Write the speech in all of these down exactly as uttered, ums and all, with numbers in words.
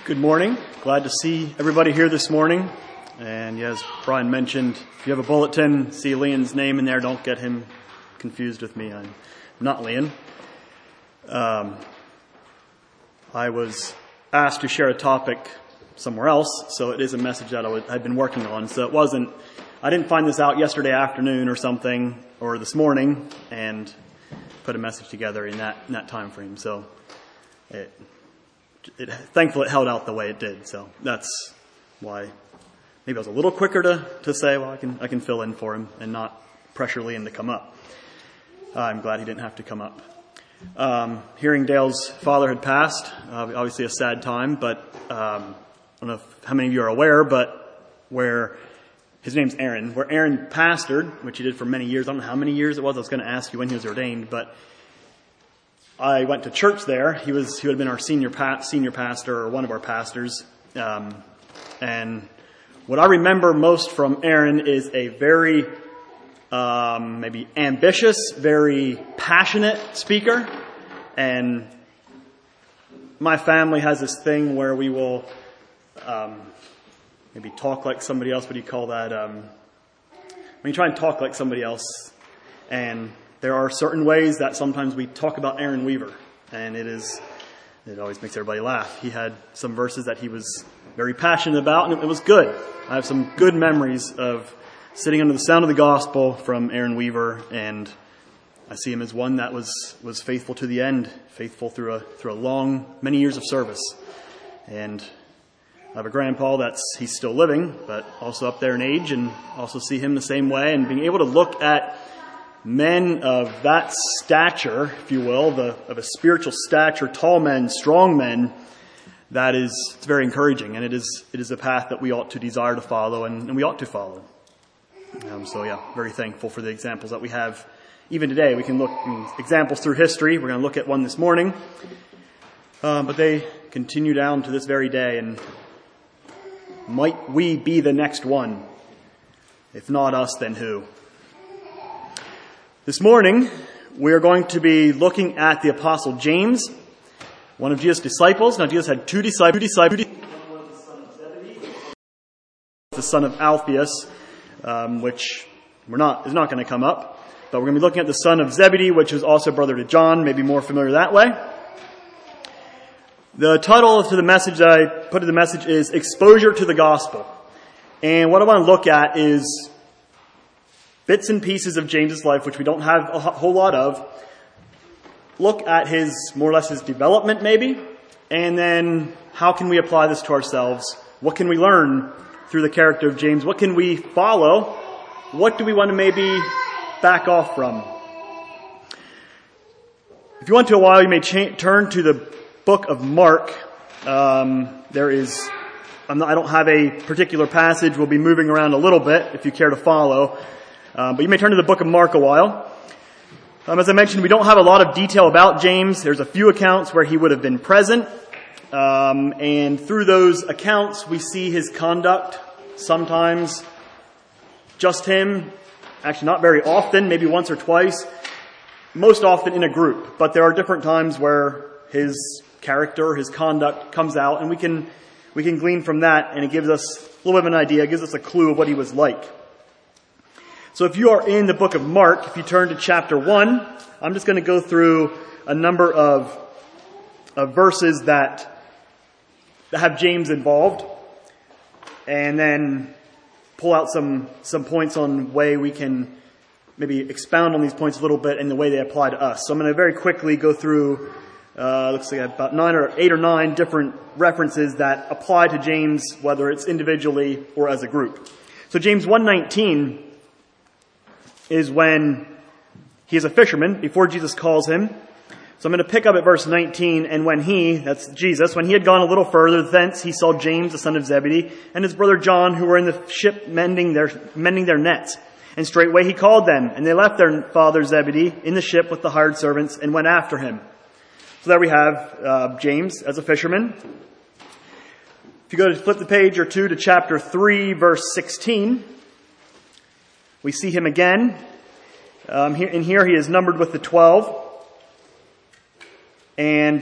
Good morning. Glad to see everybody here this morning. And as Brian mentioned, if you have a bulletin, see Leon's name in there. Don't get him confused with me. I'm not Leon. Um, I was asked to share a topic somewhere else, so it is a message that I would, I'd been working on. So it wasn't, I didn't find this out yesterday afternoon or something, or this morning, and put a message together in that, in that time frame. So it... It, thankfully, it held out the way it did, so that's why maybe I was a little quicker to, to say, well, I can I can fill in for him and not pressure Leon to come up. Uh, I'm glad he didn't have to come up. Um, hearing Dale's father had passed, uh, obviously a sad time, but um, I don't know if, how many of you are aware, but where his name's Aaron, where Aaron pastored, which he did for many years. I don't know how many years it was. I was going to ask you when he was ordained, but I went to church there. He was he would have been our senior pa- senior pastor, or one of our pastors. Um, and what I remember most from Aaron is a very um, maybe ambitious, very passionate speaker. And my family has this thing where we will um, maybe talk like somebody else. What do you call that? Um, when you try and talk like somebody else, and there are certain ways that sometimes we talk about Aaron Weaver, and it is, it always makes everybody laugh. He had some verses that he was very passionate about, and it was good. I have some good memories of sitting under the sound of the gospel from Aaron Weaver, and I see him as one that was, was faithful to the end, faithful through a, through a long, many years of service. And I have a grandpa that's, he's still living, but also up there in age, and also see him the same way, and being able to look at men of that stature, if you will, the, of a spiritual stature, tall men, strong men, that is, it's very encouraging, and it is it is a path that we ought to desire to follow, and, and we ought to follow. Um, so yeah, very thankful for the examples that we have. Even today, we can look at examples through history. We're going to look at one this morning, um, but they continue down to this very day, and might we be the next one? If not us, then who? This morning, we are going to be looking at the Apostle James, one of Jesus' disciples. Now, Jesus had two disciples. Two disciples. One was the son of Zebedee, the son of Alphaeus, um, which we're not is not going to come up. But we're going to be looking at the son of Zebedee, which is also brother to John, maybe more familiar that way. The title to the message that I put in the message is Exposure to the Gospel. And what I want to look at is bits and pieces of James's life, which we don't have a whole lot of. Look at his, more or less his development maybe, and then how can we apply this to ourselves? What can we learn through the character of James? What can we follow? What do we want to maybe back off from? If you want to a while, you may cha- turn to the book of Mark. Um, there is, I'm not, I don't have a particular passage. We'll be moving around a little bit if you care to follow. Um, but you may turn to the book of Mark a while. Um, as I mentioned, we don't have a lot of detail about James. There's a few accounts where he would have been present. Um, and through those accounts, we see his conduct. Sometimes just him. Actually, not very often, maybe once or twice. Most often in a group. But there are different times where his character, his conduct comes out. And we can, we can glean from that. And it gives us a little bit of an idea. It gives us a clue of what he was like. So if you are in the book of Mark, if you turn to chapter one, I'm just going to go through a number of, of verses that, that have James involved, and then pull out some, some points on way we can maybe expound on these points a little bit and the way they apply to us. So I'm going to very quickly go through, uh, looks like about nine or eight or nine different references that apply to James, whether it's individually or as a group. So James one nineteen is when he is a fisherman, before Jesus calls him. So I'm going to pick up at verse nineteen. And when he, that's Jesus, when he had gone a little further thence, he saw James, the son of Zebedee, and his brother John, who were in the ship mending their, mending their nets. And straightway he called them, and they left their father Zebedee in the ship with the hired servants and went after him. So there we have uh, James as a fisherman. If you go to flip the page or two to chapter three, verse sixteen, we see him again. Um, here, in here he is numbered with the twelve. And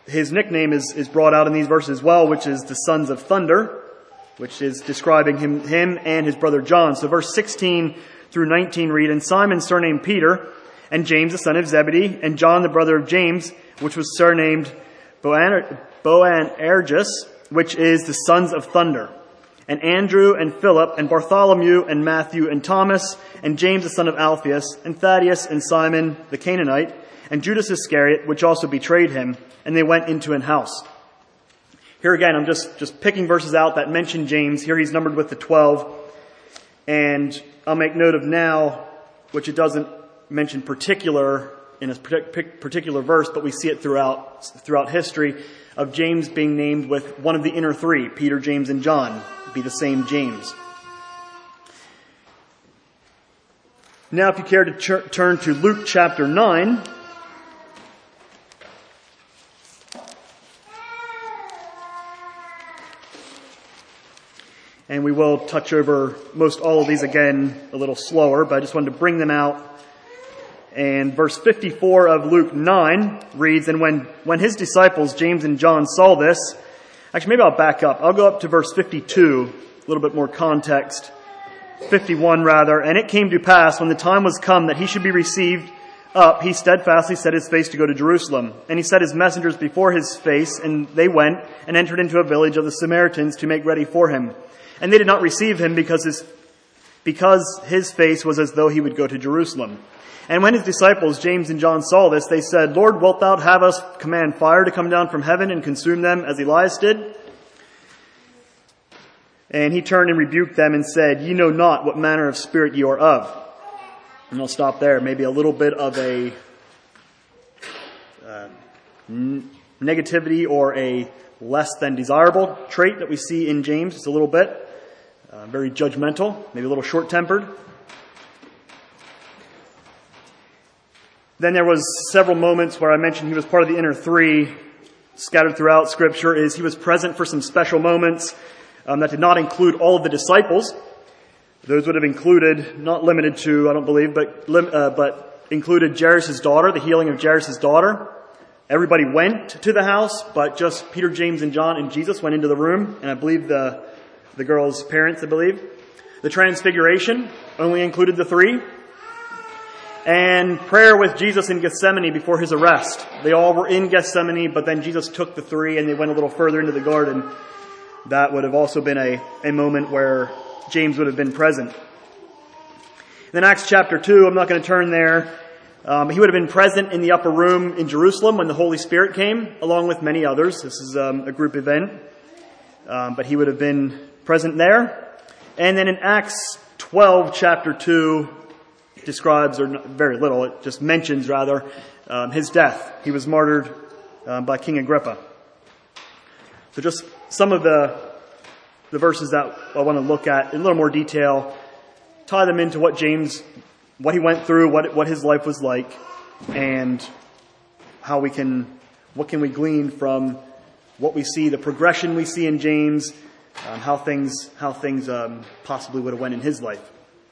his nickname is, is brought out in these verses as well, which is the sons of thunder, which is describing him, him and his brother John. So verse sixteen through nineteen read, "And Simon surnamed Peter, and James the son of Zebedee, and John the brother of James, which was surnamed Boaner- Boanerges, which is the sons of thunder, and Andrew and Philip and Bartholomew and Matthew and Thomas and James the son of Alphaeus and Thaddeus and Simon the Canaanite and Judas Iscariot, which also betrayed him, and they went into an house." Here again, I'm just, just picking verses out that mention James. Here he's numbered with the twelve. And I'll make note of now, which it doesn't mention particular in a particular verse, but we see it throughout, throughout history, of James being named with one of the inner three, Peter, James, and John, be the same James. Now, if you care to ch- turn to Luke chapter nine, and we will touch over most all of these again a little slower, but I just wanted to bring them out. And verse fifty-four of Luke nine reads, "And when, when his disciples, James and John, saw this," actually maybe I'll back up. I'll go up to verse fifty-two, a little bit more context. fifty-one rather. "And it came to pass, when the time was come that he should be received up, he steadfastly set his face to go to Jerusalem. And he set his messengers before his face, and they went and entered into a village of the Samaritans to make ready for him. And they did not receive him because his, because his face was as though he would go to Jerusalem. And when his disciples, James and John, saw this, they said, 'Lord, wilt thou have us command fire to come down from heaven and consume them as Elias did?' And he turned and rebuked them and said, 'Ye know not what manner of spirit ye are of.'" And I'll stop there. Maybe a little bit of a uh, n- negativity or a less than desirable trait that we see in James. Just a little bit. Uh, very judgmental, maybe a little short-tempered. Then there was several moments where I mentioned he was part of the inner three scattered throughout Scripture. Is he was present for some special moments um, that did not include all of the disciples. Those would have included, not limited to, I don't believe, but uh, but included Jairus' daughter, the healing of Jairus' daughter. Everybody went to the house, but just Peter, James, and John and Jesus went into the room, and I believe the the girl's parents, I believe. The Transfiguration only included the three. And prayer with Jesus in Gethsemane before his arrest. They all were in Gethsemane, but then Jesus took the three and they went a little further into the garden. That would have also been a, a moment where James would have been present. Then Acts chapter two, I'm not going to turn there. Um, he would have been present in the upper room in Jerusalem when the Holy Spirit came, along with many others. This is um, a group event. Um, but he would have been present there. And then in Acts twelve, chapter two, describes, or not, very little, it just mentions rather, um, his death. He was martyred um, by King Agrippa. So just some of the the verses that I want to look at in a little more detail, tie them into what James, what he went through, what what his life was like, and how we can, what can we glean from what we see, the progression we see in James, um, how things how things um, possibly would have went in his life.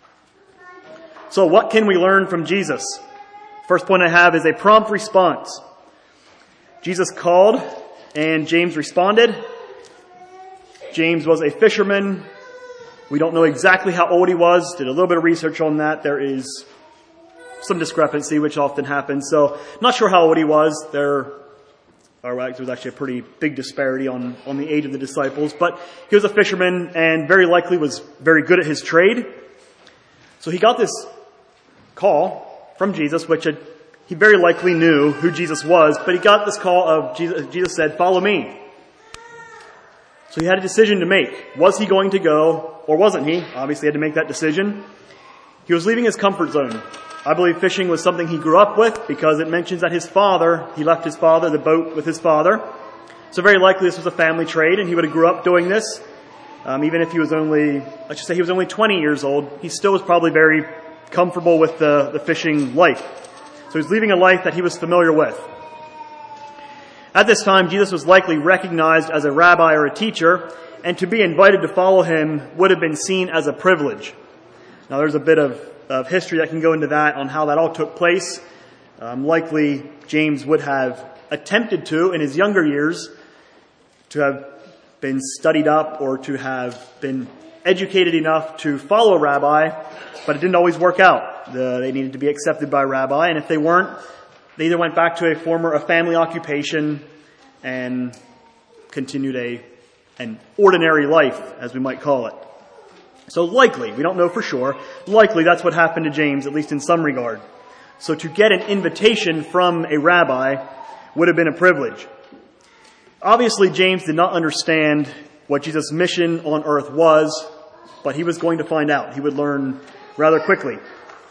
So what can we learn from Jesus? First point I have is a prompt response. Jesus called and James responded. James was a fisherman. We don't know exactly how old he was. Did a little bit of research on that. There is some discrepancy, which often happens. So not sure how old he was. There, or there was actually a pretty big disparity on, on the age of the disciples. But he was a fisherman and very likely was very good at his trade. So he got this call from Jesus, which had, he very likely knew who Jesus was, but he got this call of Jesus, Jesus said, "Follow me." So he had a decision to make. Was he going to go, or wasn't he? Obviously he had to make that decision. He was leaving his comfort zone. I believe fishing was something he grew up with because it mentions that his father, he left his father, the boat with his father. So very likely this was a family trade and he would have grew up doing this. Um, even if he was only, I should say he was only twenty years old, he still was probably very comfortable with the, the fishing life. So he's leaving a life that he was familiar with. At this time, Jesus was likely recognized as a rabbi or a teacher, and to be invited to follow him would have been seen as a privilege. Now there's a bit of, of history that can go into that on how that all took place. Um, likely James would have attempted to, in his younger years, to have been studied up or to have been educated enough to follow a rabbi, but it didn't always work out. The, they needed to be accepted by a rabbi, and if they weren't, they either went back to a former a family occupation and continued a an ordinary life, as we might call it. So likely, we don't know for sure, likely that's what happened to James, at least in some regard. So to get an invitation from a rabbi would have been a privilege. Obviously, James did not understand what Jesus' mission on earth was, but he was going to find out. He would learn rather quickly.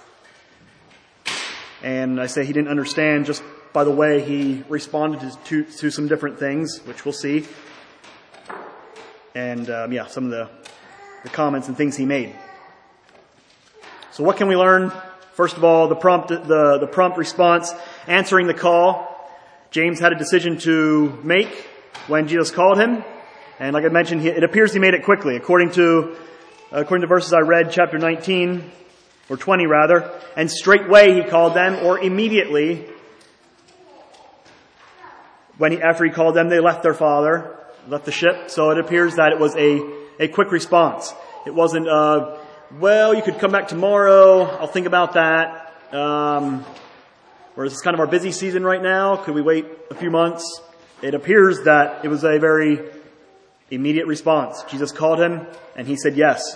And I say he didn't understand just by the way he responded to, to, to some different things, which we'll see. And, um, yeah, some of the, the comments and things he made. So what can we learn? First of all, the prompt, the, the prompt response, answering the call. James had a decision to make when Jesus called him. And like I mentioned, it appears he made it quickly. According to, according to verses I read, chapter nineteen, or twenty rather, and straightway he called them, or immediately, when he, after he called them, they left their father, left the ship. So it appears that it was a, a quick response. It wasn't, uh, well, you could come back tomorrow, I'll think about that. Um, whereas it's kind of our busy season right now, could we wait a few months? It appears that it was a very immediate response. Jesus called him, and he said yes.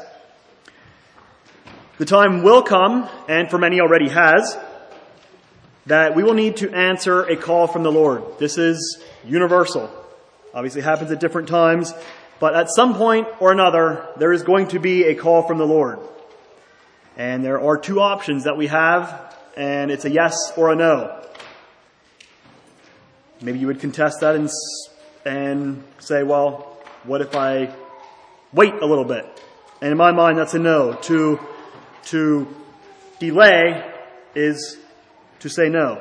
The time will come, and for many already has, that we will need to answer a call from the Lord. This is universal. Obviously it happens at different times, but at some point or another, there is going to be a call from the Lord. And there are two options that we have, and it's a yes or a no. Maybe you would contest that and, and say, well, what if I wait a little bit? And in my mind, that's a no. To, to delay is to say no.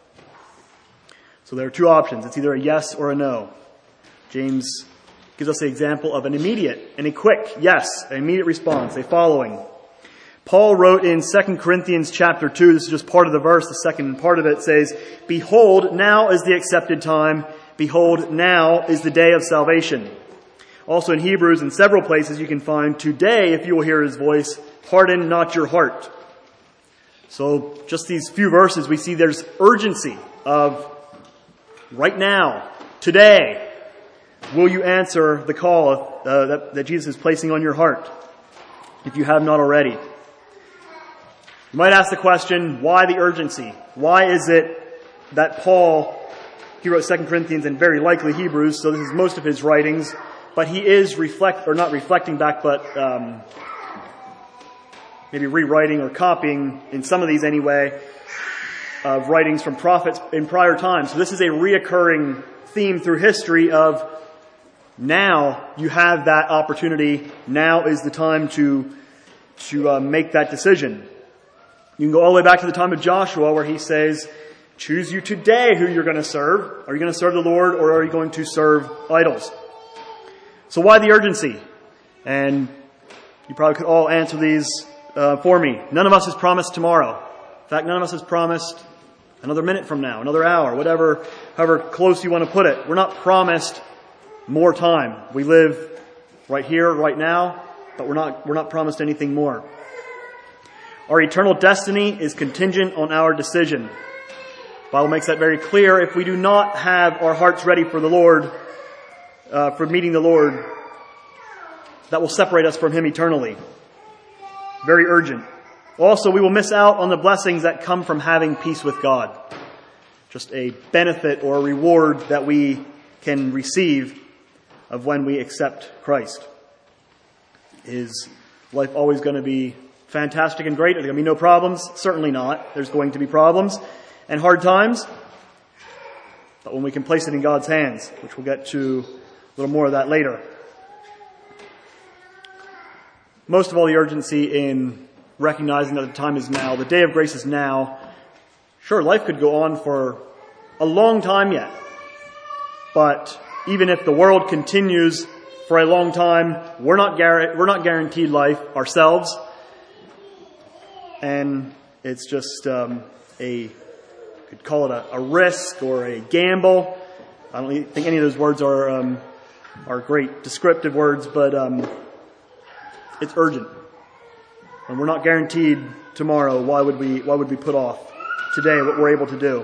So there are two options. It's either a yes or a no. James gives us the example of an immediate and a quick yes, an immediate response, a following. Paul wrote in Second Corinthians chapter two, this is just part of the verse, the second part of it says, "Behold, now is the accepted time. Behold, now is the day of salvation." Also in Hebrews, in several places, you can find, "Today, if you will hear his voice, harden not your heart." So just these few verses, we see there's urgency of right now, today, will you answer the call uh, that, that Jesus is placing on your heart, if you have not already? You might ask the question, why the urgency? Why is it that Paul, he wrote Second Corinthians and very likely Hebrews, so this is most of his writings, but he is reflect, or not reflecting back, but um, maybe rewriting or copying, in some of these anyway, of writings from prophets in prior times. So this is a reoccurring theme through history of now you have that opportunity. Now is the time to, to uh, make that decision. You can go all the way back to the time of Joshua where he says, choose you today who you're going to serve. Are you going to serve the Lord or are you going to serve idols? So why the urgency? And you probably could all answer these uh, for me. None of us is promised tomorrow. In fact, none of us is promised another minute from now, another hour, whatever, however close you want to put it. We're not promised more time. We live right here, right now, but we're not, we're not promised anything more. Our eternal destiny is contingent on our decision. The Bible makes that very clear. If we do not have our hearts ready for the Lord, uh, for meeting the Lord, that will separate us from Him eternally. Very urgent. Also, we will miss out on the blessings that come from having peace with God. Just a benefit or a reward that we can receive of when we accept Christ. Is life always going to be fantastic and great? Are there going to be no problems? Certainly not. There's going to be problems and hard times. But when we can place it in God's hands, which we'll get to a little more of that later. Most of all, the urgency in recognizing that the time is now. The day of grace is now. Sure, life could go on for a long time yet. But even if the world continues for a long time, we're not gar- we're not guaranteed life ourselves. And it's just um, a could call it a, a risk or a gamble. I don't think any of those words are um, are great descriptive words, but um, it's urgent. And we're not guaranteed tomorrow. Why would we? Why would we put off today what we're able to do?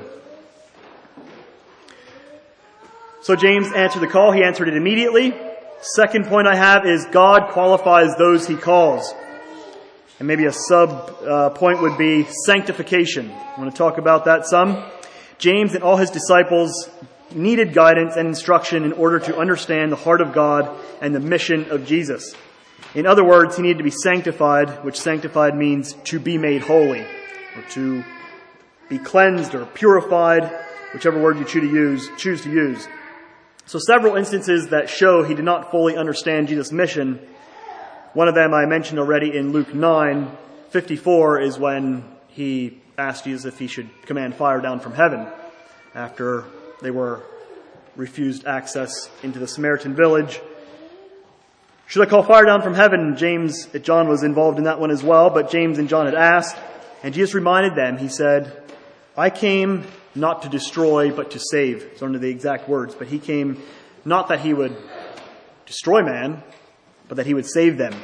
So James answered the call. He answered it immediately. Second point I have is God qualifies those he calls. And maybe a sub uh, point would be sanctification. I want to talk about that some. James and all his disciples needed guidance and instruction in order to understand the heart of God and the mission of Jesus. In other words, he needed to be sanctified, which sanctified means to be made holy, or to be cleansed or purified, whichever word you choose to use. Choose to use. So several instances that show he did not fully understand Jesus' mission. One of them I mentioned already in Luke nine fifty-four is when he asked Jesus if he should command fire down from heaven after they were refused access into the Samaritan village. Should I call fire down from heaven? James, John was involved in that one as well, but James and John had asked, and Jesus reminded them. He said, I came not to destroy, but to save. Those aren't the exact words, but he came not that he would destroy man, but that he would save them.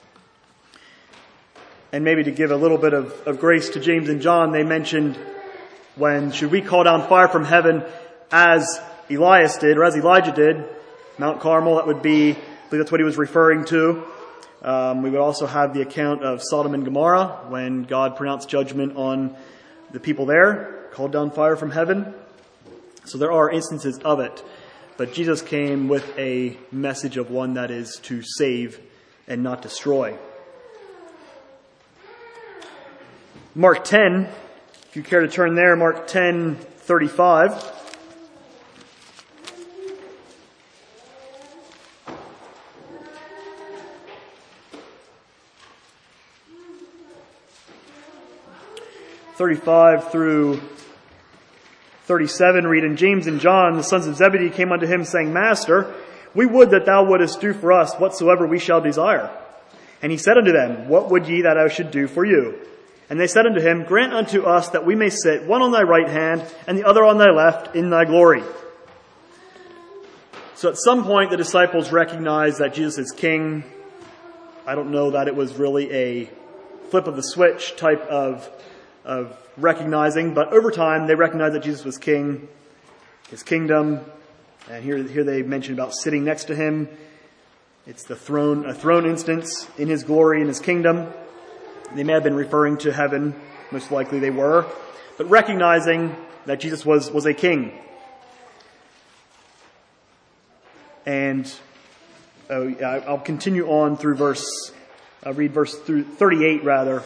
And maybe to give a little bit of, of grace to James and John, they mentioned when should we call down fire from heaven as Elias did, or as Elijah did, Mount Carmel, that would be, I believe that's what he was referring to. Um, we would also have the account of Sodom and Gomorrah when God pronounced judgment on the people there, called down fire from heaven. So there are instances of it. But Jesus came with a message of one that is to save and not destroy. Mark ten, if you care to turn there, Mark ten thirty-five. thirty-five through thirty-seven read, And James and John, the sons of Zebedee, came unto him, saying, Master, we would that thou wouldest do for us whatsoever we shall desire. And he said unto them, What would ye that I should do for you? And they said unto him, Grant unto us that we may sit, one on thy right hand, and the other on thy left, in thy glory. So at some point the disciples recognized that Jesus is king. I don't know that it was really a flip of the switch type of of recognizing, but over time they recognized that Jesus was king, his kingdom, and here, here they mention about sitting next to him. It's the throne, a throne instance in his glory and his kingdom. They may have been referring to heaven, most likely they were, but recognizing that Jesus was, was a king. And uh, I'll continue on through verse, I'll read verse through thirty-eight rather.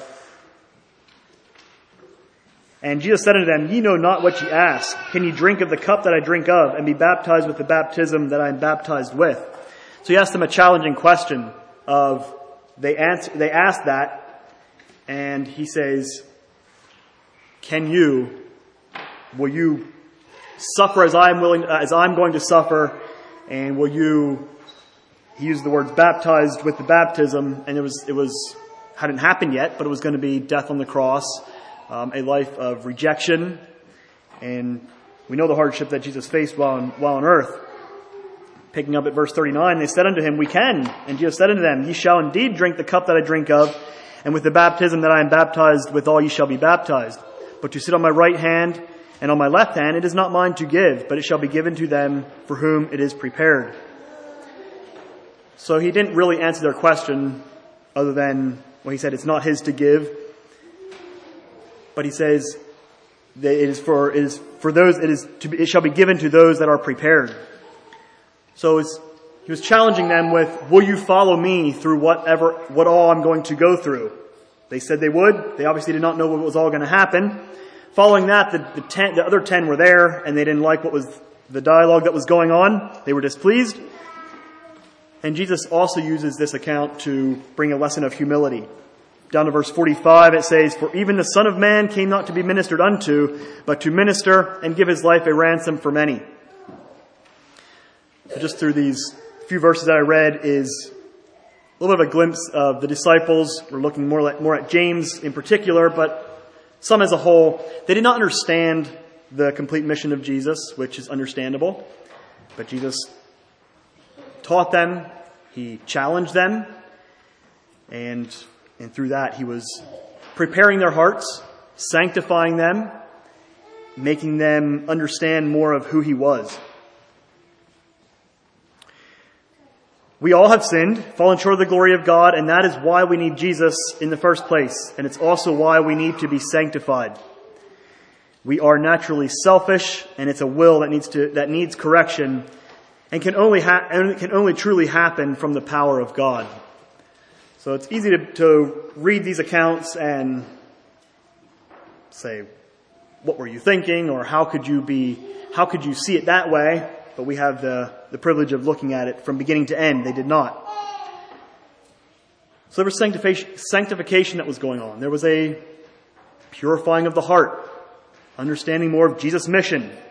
And Jesus said unto them, Ye know not what ye ask. Can ye drink of the cup that I drink of, and be baptized with the baptism that I am baptized with? So he asked them a challenging question of, they answer, they asked that, and he says, Can you, will you suffer as I am willing, as I'm going to suffer, and will you, he used the words baptized with the baptism, and it was, it was, hadn't happened yet, but it was going to be death on the cross. Um, a life of rejection, and we know the hardship that Jesus faced while on, while on earth. Picking up at verse thirty-nine, they said unto him, We can. And Jesus said unto them, Ye shall indeed drink the cup that I drink of, and with the baptism that I am baptized withal ye shall be baptized. But to sit on my right hand and on my left hand, it is not mine to give, but it shall be given to them for whom it is prepared. So he didn't really answer their question other than, well, he said it's not his to give. But he says that it is for it is for those it is to be, it shall be given to those that are prepared. So it's, he was challenging them with, will you follow me through whatever what all I'm going to go through? They said they would. They obviously did not know what was all going to happen. Following that, the the, ten, the other ten were there, and they didn't like what was the dialogue that was going on. They were displeased. And Jesus also uses this account to bring a lesson of humility. Down to verse forty-five, it says, For even the Son of Man came not to be ministered unto, but to minister and give his life a ransom for many. So just through these few verses that I read is a little bit of a glimpse of the disciples. We're looking more, like, more at James in particular, but some as a whole. They did not understand the complete mission of Jesus, which is understandable. But Jesus taught them, he challenged them, and, and through that he was preparing their hearts, sanctifying them, making them understand more of who he was. We all have sinned, fallen short of the glory of God, and that is why we need Jesus in the first place. And it's also why we need to be sanctified. We are naturally selfish, and it's a will that needs to that needs correction, and can only ha- and can only truly happen from the power of God. So it's easy to, to read these accounts and say, "What were you thinking?" or "How could you be? How could you see it that way?" But we have the, the privilege of looking at it from beginning to end. They did not. So there was sanctification, sanctification that was going on. There was a purifying of the heart, understanding more of Jesus' mission. And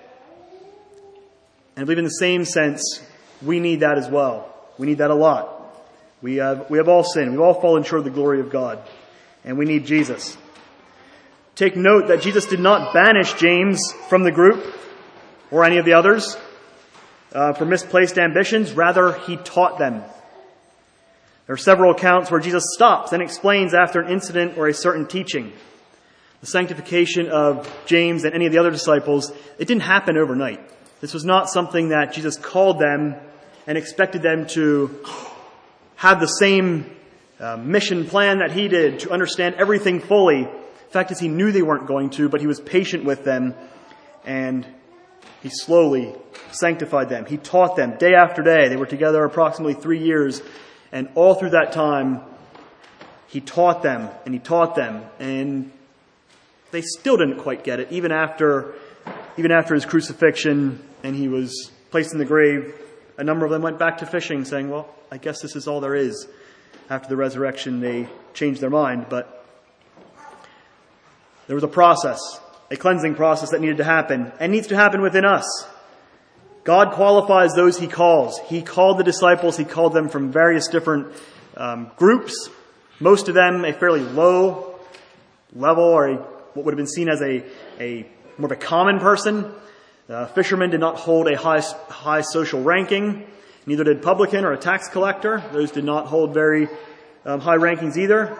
I believe in the same sense, we need that as well. We need that a lot. We have, we have all sinned. We've all fallen short of the glory of God. And we need Jesus. Take note that Jesus did not banish James from the group or any of the others uh, for misplaced ambitions. Rather, he taught them. There are several accounts where Jesus stops and explains after an incident or a certain teaching. The sanctification of James and any of the other disciples, it didn't happen overnight. This was not something that Jesus called them and expected them to have the same uh, mission plan that he did, to understand everything fully. The fact is, he knew they weren't going to, but he was patient with them, and he slowly sanctified them. He taught them day after day. They were together approximately three years, and all through that time, he taught them, and he taught them, and they still didn't quite get it, even after, even after his crucifixion, and he was placed in the grave. A number of them went back to fishing, saying, well, I guess this is all there is. After the resurrection, they changed their mind, but there was a process, a cleansing process that needed to happen, and needs to happen within us. God qualifies those he calls. He called the disciples, he called them from various different um, groups, most of them a fairly low level, or a, what would have been seen as a, a more of a common person. Uh, fishermen did not hold a high, high social ranking. Neither did publican or a tax collector. Those did not hold very um, high rankings either.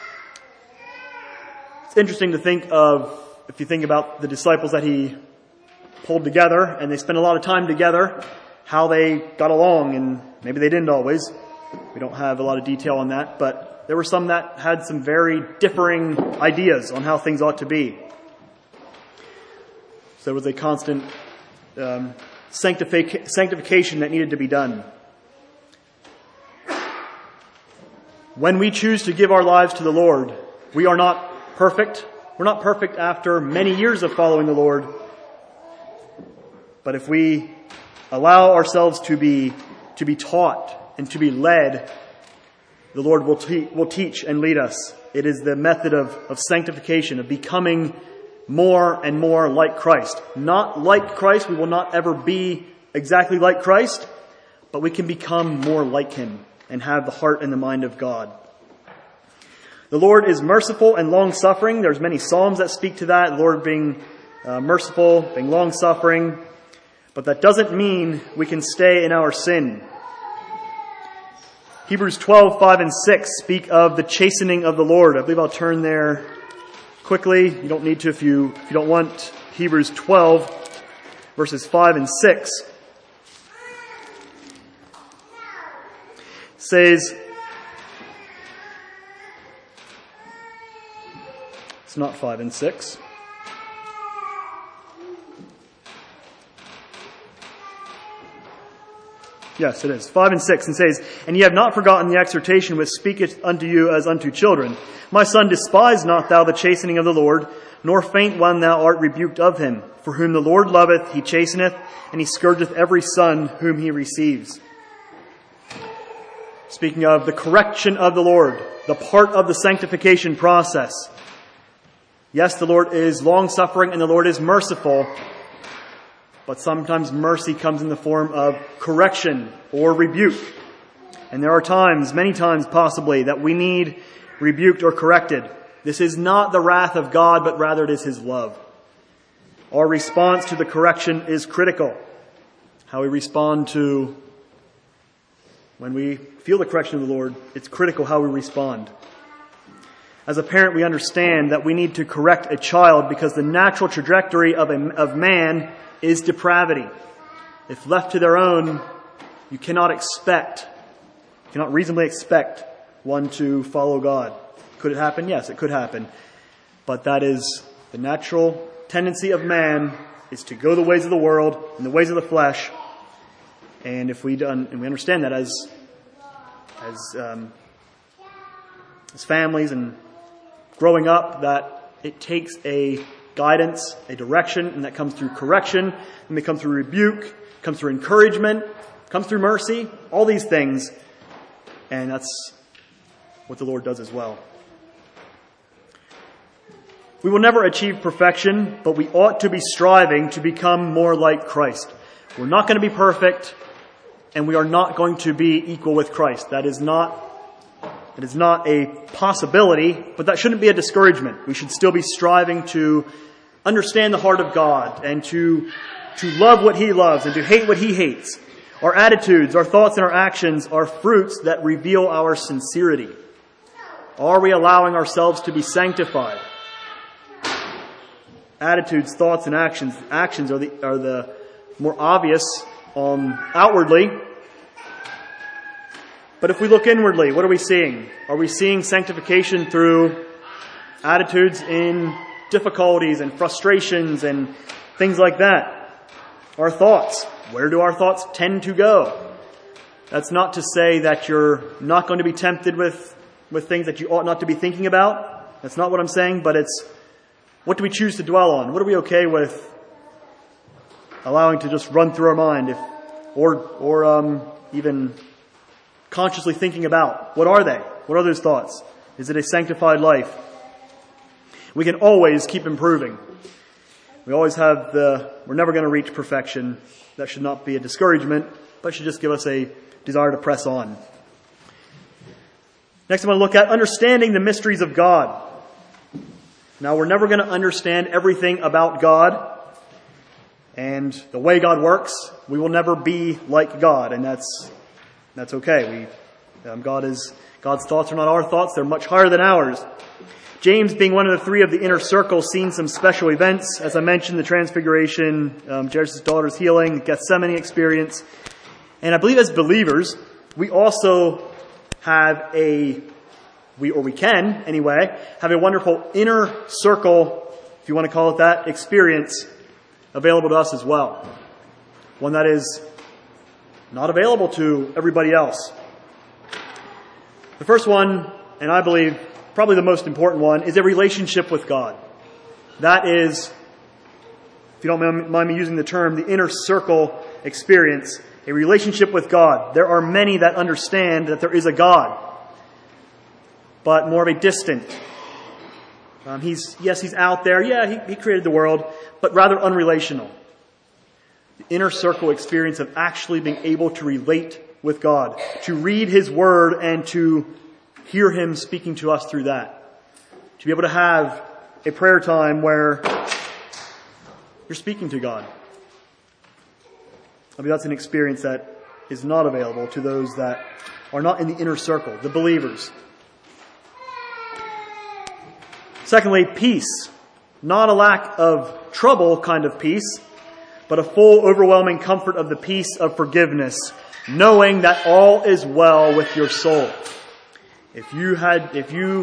It's interesting to think of, if you think about the disciples that he pulled together, and they spent a lot of time together, how they got along, and maybe they didn't always. We don't have a lot of detail on that, but there were some that had some very differing ideas on how things ought to be. So there was a constant um, sanctific- sanctification that needed to be done. When we choose to give our lives to the Lord, we are not perfect. We're not perfect after many years of following the Lord. But if we allow ourselves to be to be taught and to be led, the Lord will, te- will teach and lead us. It is the method of, of sanctification, of becoming more and more like Christ. Not like Christ, we will not ever be exactly like Christ, but we can become more like him and have the heart and the mind of God. The Lord is merciful and long-suffering. There's many Psalms that speak to that, the Lord being uh, merciful, being long-suffering. But that doesn't mean we can stay in our sin. Hebrews twelve, five and six speak of the chastening of the Lord. I believe I'll turn there quickly. You don't need to if you, if you don't want. Hebrews twelve, verses five and six. It says, it's not five and six. Yes, it is. Five and six, and says, and ye have not forgotten the exhortation which speaketh unto you as unto children. My son, despise not thou the chastening of the Lord, nor faint when thou art rebuked of him. For whom the Lord loveth, he chasteneth, and he scourgeth every son whom he receives. Speaking of the correction of the Lord, the part of the sanctification process. Yes, the Lord is long-suffering and the Lord is merciful, but sometimes mercy comes in the form of correction or rebuke. And there are times, many times possibly, that we need rebuked or corrected. This is not the wrath of God, but rather it is his love. Our response to the correction is critical. How we respond to when we feel the correction of the Lord, it's critical how we respond. As a parent, we understand that we need to correct a child because the natural trajectory of, a, of man is depravity. If left to their own, you cannot expect, you cannot reasonably expect one to follow God. Could it happen? Yes, it could happen. But that is the natural tendency of man, is to go the ways of the world and the ways of the flesh. And if we done, and we understand that as as um, as families and growing up, that it takes a guidance, a direction, and that comes through correction, and may come through rebuke, comes through encouragement, comes through mercy, all these things, and that's what the Lord does as well. We will never achieve perfection, but we ought to be striving to become more like Christ. We're not going to be perfect, and we are not going to be equal with Christ. That is not, that is not a possibility, but that shouldn't be a discouragement. We should still be striving to understand the heart of God and to, to love what He loves and to hate what He hates. Our attitudes, our thoughts, and our actions are fruits that reveal our sincerity. Are we allowing ourselves to be sanctified? Attitudes, thoughts, and actions. Actions are the are the more obvious um, outwardly. But if we look inwardly, what are we seeing? Are we seeing sanctification through attitudes in difficulties and frustrations and things like that? Our thoughts. Where do our thoughts tend to go? That's not to say that you're not going to be tempted with, with things that you ought not to be thinking about. That's not what I'm saying, but it's what do we choose to dwell on? What are we okay with allowing to just run through our mind, if, or or um, even consciously thinking about? What are they? What are those thoughts? Is it a sanctified life? We can always keep improving. We always have the, we're never going to reach perfection. That should not be a discouragement, but should just give us a desire to press on. Next, I'm going to look at understanding the mysteries of God. Now, we're never going to understand everything about God and the way God works. We will never be like God, and that's that's okay. We, um, God is God's thoughts are not our thoughts; they're much higher than ours. James, being one of the three of the inner circle, seen some special events, as I mentioned: the Transfiguration, um, Jairus' daughter's healing, Gethsemane experience, and I believe as believers, we also have a We, or we can, anyway, have a wonderful inner circle, if you want to call it that, experience available to us as well. One that is not available to everybody else. The first one, and I believe probably the most important one, is a relationship with God. That is, if you don't mind me using the term, the inner circle experience, a relationship with God. There are many that understand that there is a God, but more of a distant. Um, he's yes, he's out there. Yeah, he, he created the world, but rather unrelational. The inner circle experience of actually being able to relate with God, to read His Word and to hear Him speaking to us through that. To be able to have a prayer time where you're speaking to God. I mean, that's an experience that is not available to those that are not in the inner circle, the believers. Secondly, peace. Not a lack of trouble kind of peace, but a full, overwhelming comfort of the peace of forgiveness, knowing that all is well with your soul. If you had, if you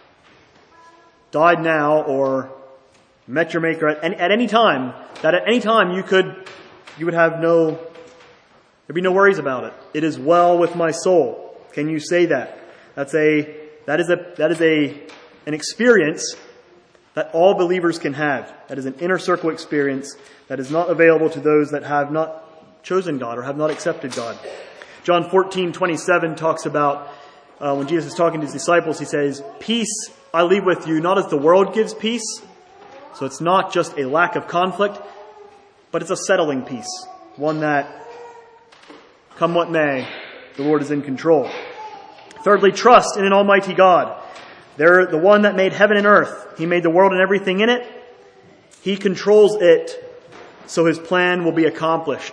died now or met your Maker at any, at any time, that at any time you could, you would have no, there'd be no worries about it. It is well with my soul. Can you say that? That's a, that is a, that is a, an experience that all believers can have. That is an inner circle experience that is not available to those that have not chosen God or have not accepted God. John fourteen twenty-seven talks about, uh, when Jesus is talking to His disciples, He says, "Peace I leave with you, not as the world gives peace." So it's not just a lack of conflict, but it's a settling peace. One that, come what may, the Lord is in control. Thirdly, trust in an almighty God. They're the one that made heaven and earth. He made the world and everything in it. He controls it so his plan will be accomplished.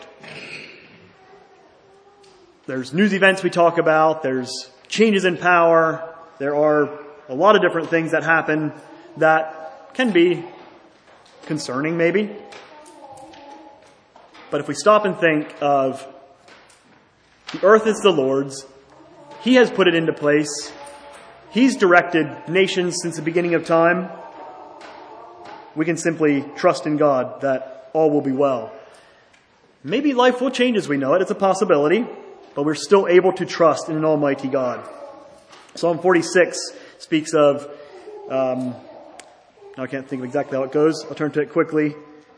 There's news events we talk about. There's changes in power. There are a lot of different things that happen that can be concerning maybe. But if we stop and think of the earth is the Lord's, He has put it into place. He's directed nations since the beginning of time. We can simply trust in God that all will be well. Maybe life will change as we know it. It's a possibility, but we're still able to trust in an almighty God. Psalm forty-six speaks of, um, I can't think of exactly how it goes. I'll turn to it quickly.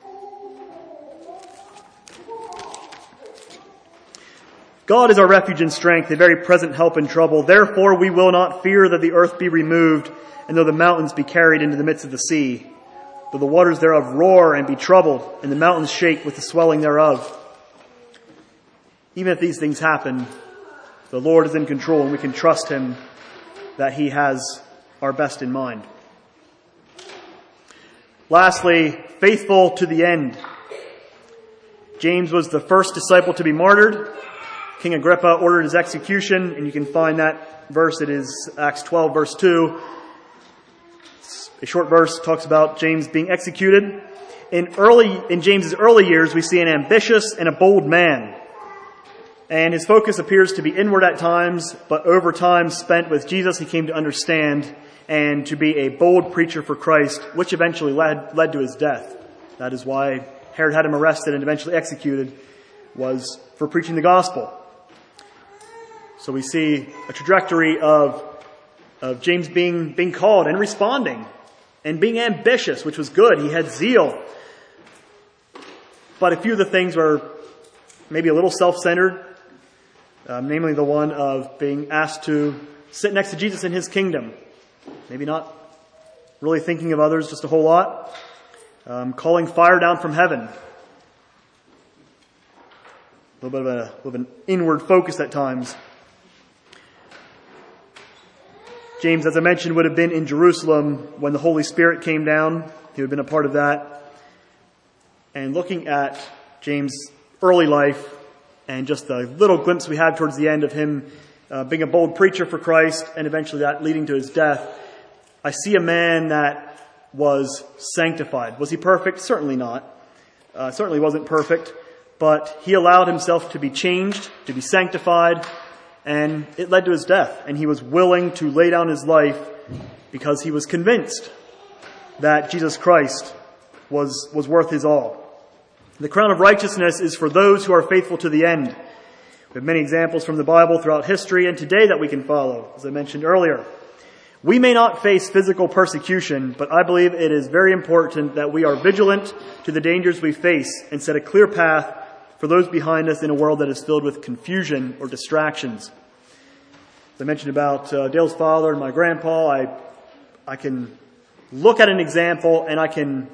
God is our refuge and strength, a very present help in trouble. Therefore we will not fear though the earth be removed, and though the mountains be carried into the midst of the sea. Though the waters thereof roar and be troubled, and the mountains shake with the swelling thereof. Even if these things happen, the Lord is in control, and we can trust Him that He has our best in mind. Lastly, faithful to the end. James was the first disciple to be martyred. King Agrippa ordered his execution, and you can find that verse. It is Acts twelve, verse two. It's a short verse, talks about James being executed. In early, in James's early years, we see an ambitious and a bold man. And his focus appears to be inward at times, but over time spent with Jesus, he came to understand and to be a bold preacher for Christ, which eventually led, led to his death. That is why Herod had him arrested and eventually executed, was for preaching the gospel. So we see a trajectory of, of James being, being called and responding and being ambitious, which was good. He had zeal. But a few of the things were maybe a little self-centered, uh, namely the one of being asked to sit next to Jesus in His kingdom. Maybe not really thinking of others just a whole lot. Um, calling fire down from heaven. A little bit of, a, a little bit of an inward focus at times. James, as I mentioned, would have been in Jerusalem when the Holy Spirit came down. He would have been a part of that. And looking at James' early life and just the little glimpse we have towards the end of him uh, being a bold preacher for Christ and eventually that leading to his death, I see a man that was sanctified. Was he perfect? Certainly not. Uh, certainly wasn't perfect. But he allowed himself to be changed, to be sanctified, and it led to his death. And he was willing to lay down his life because he was convinced that Jesus Christ was, was worth his all. The crown of righteousness is for those who are faithful to the end. We have many examples from the Bible throughout history and today that we can follow, as I mentioned earlier. We may not face physical persecution, but I believe it is very important that we are vigilant to the dangers we face and set a clear path for those behind us in a world that is filled with confusion or distractions. As I mentioned about uh, Dale's father and my grandpa, I, I can look at an example and I can,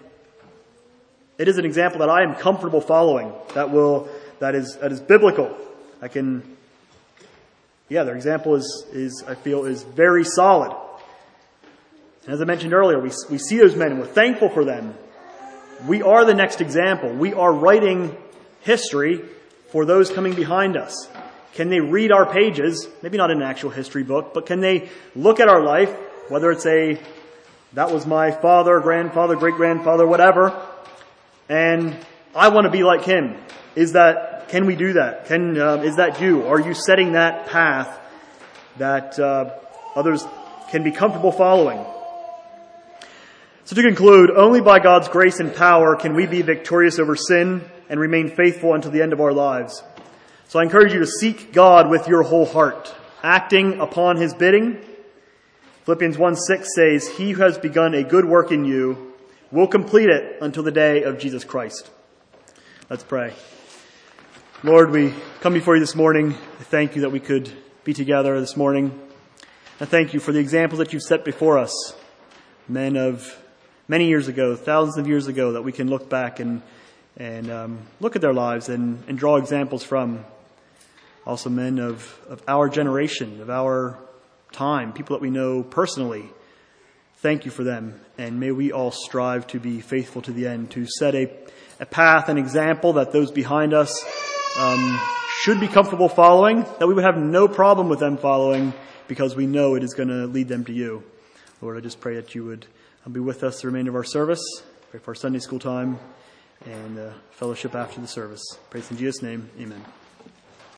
it is an example that I am comfortable following, that will, that is, that is biblical. I can, yeah, their example is, is, I feel, is very solid. And as I mentioned earlier, we, we see those men and we're thankful for them. We are the next example. We are writing history for those coming behind us. Can they read our pages? Maybe not in an actual history book, but can they look at our life, whether it's a, that was my father, grandfather, great-grandfather, whatever, and I want to be like him. Is that, can we do that? Can, uh, is that you? Are you setting that path that uh, others can be comfortable following? So to conclude, only by God's grace and power can we be victorious over sin and remain faithful until the end of our lives. So I encourage you to seek God with your whole heart, acting upon His bidding. Philippians one six says, "He who has begun a good work in you will complete it until the day of Jesus Christ." Let's pray. Lord, we come before you this morning. I thank you that we could be together this morning. I thank you for the examples that you've set before us. Men of many years ago, thousands of years ago, that we can look back and and um, look at their lives and, and draw examples from. Also men of, of our generation, of our time, people that we know personally, thank you for them, and may we all strive to be faithful to the end, to set a, a path, an example that those behind us um, should be comfortable following, that we would have no problem with them following because we know it is going to lead them to you. Lord, I just pray that you would be with us the remainder of our service. Pray for our Sunday school time and uh, fellowship after the service. Praise in Jesus' name. Amen.